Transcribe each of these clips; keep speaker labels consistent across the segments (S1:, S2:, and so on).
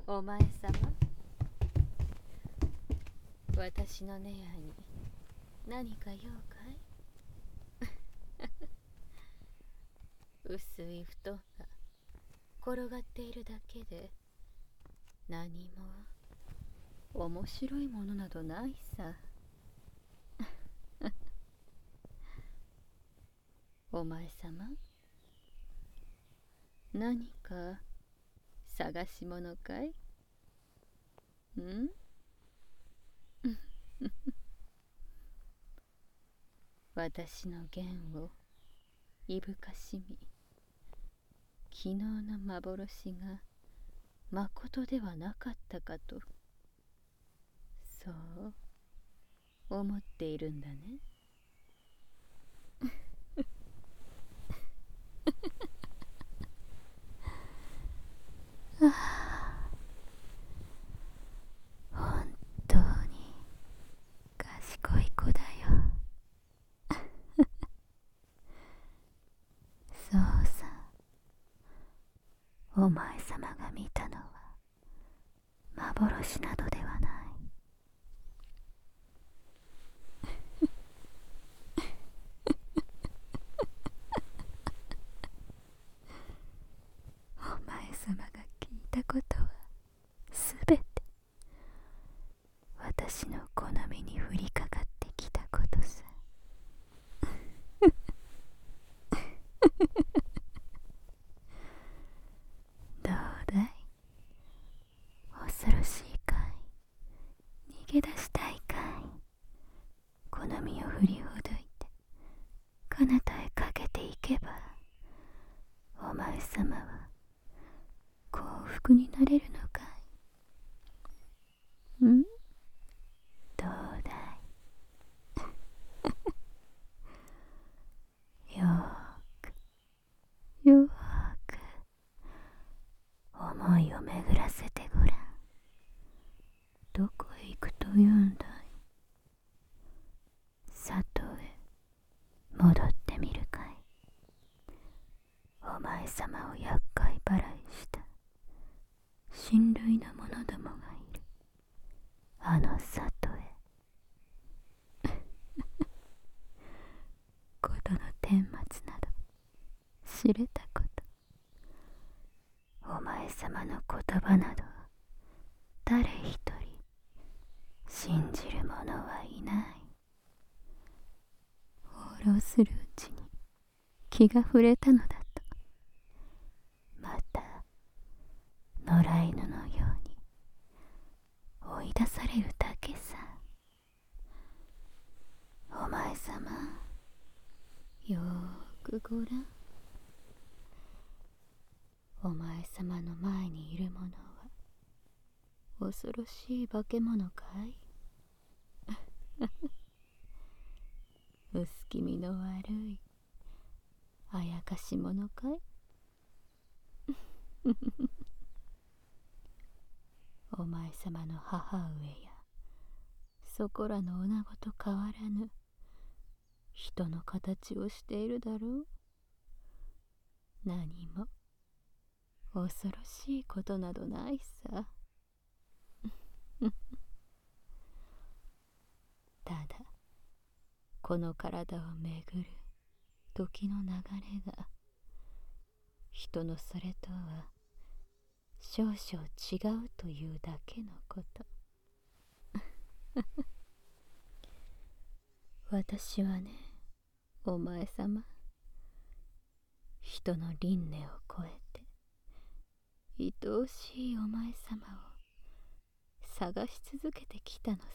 S1: お前さま、私のネアに何か用かい？薄い布団が転がっているだけで何も面白いものなどないさ。お前さま、何か探し物かい？ん？私の弦をいぶかしみ、昨日の幻がまことではなかったかと、そう思っているんだね。本当に賢い子だよ。そうさ、お前さまが見たのは幻などではない。お前さまが聞いたことはすべて私の好みに降りかかってきたことさ。どうだい？恐ろしいかい？逃げ出したいかい？好みを振りほどいて彼方へかけていけば、お前さまは幸福になれるのかい？ん？どうだい？よーくよーく思いを巡らせてごらん。どこへ行くというんだい？里へ戻ってみるかい？お前さまを厄介払いした親類の者どもがいるあの里へ。事の顛末など知れたこと、お前さまの言葉など誰一人信じる者はいない。放浪するうちに気が触れたのだと、また野良犬のように追い出されるだけさ。お前さま、よーくごらん。お前さまの前にいるものは恐ろしい化け物かい？薄気味の悪いあやかし者かい？お前さまの母上やそこらの女子と変わらぬ人の形をしているだろう。何も恐ろしいことなどないさ。ただこの体をめぐる時の流れが人のそれとは少々違うというだけのこと。私はね、お前さま、人の輪廻を超えて愛おしいお前さまを探し続けてきたのさ。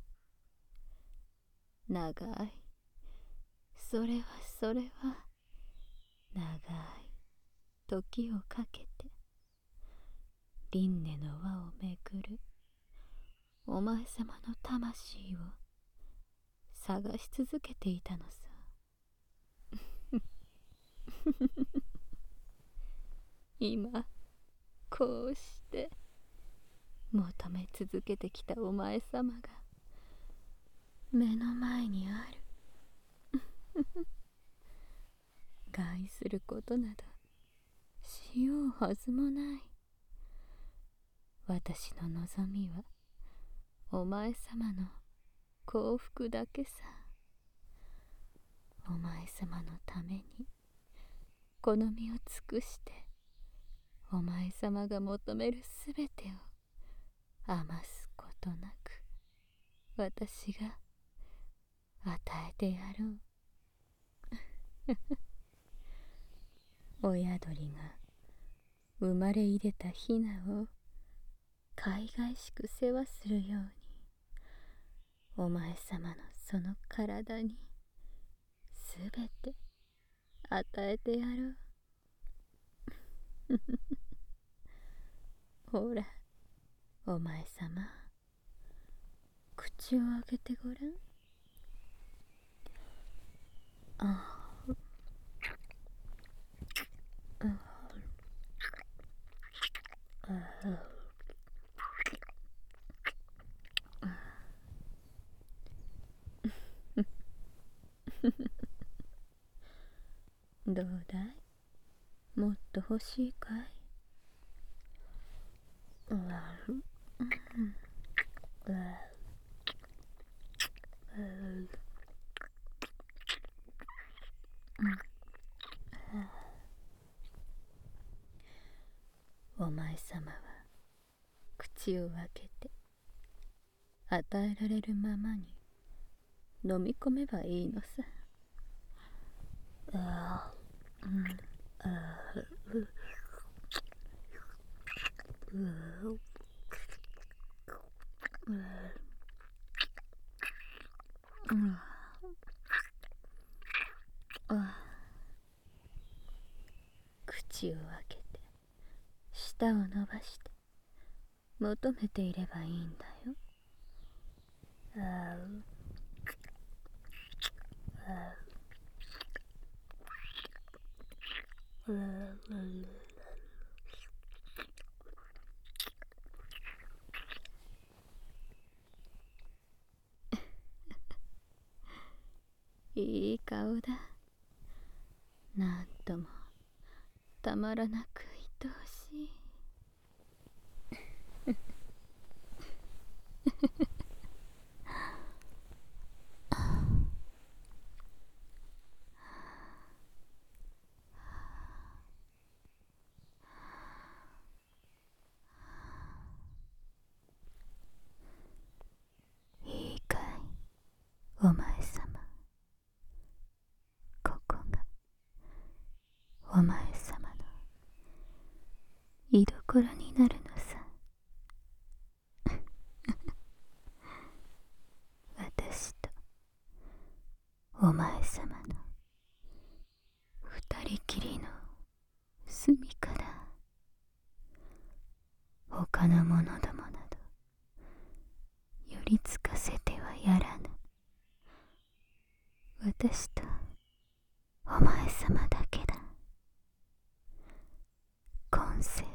S1: 長い、それはそれは長い時をかけて輪廻の輪をめぐるお前さまの魂を探し続けていたのさ。今こうして求め続けてきたお前さまが目の前にある。害することなどしようはずもない。 私の望みはお前様の幸福だけさ。お前様のためにこの身を尽くして、お前様が求めるすべてを余すことなく私が与えてやろう。親鳥が生まれ入れたヒナをかいがいしく世話するように、お前様のその体にすべて与えてやろう。ほら、お前様、口を開けてごらん。ああ、どうだい？もっと欲しいかい？お前様は口を開けて与えられるままに飲み込めばいいのさ。口を開けて舌を伸ばして求めていればいいんだよ。いい顔だ。なんともたまらなく愛おしい。いいかい、お前様。ここがお前様の居所になるのさ。私とお前様の二人きりの住みかだ。他の者どもなど寄りつかせてはやらぬ。私とお前様だけだ。今世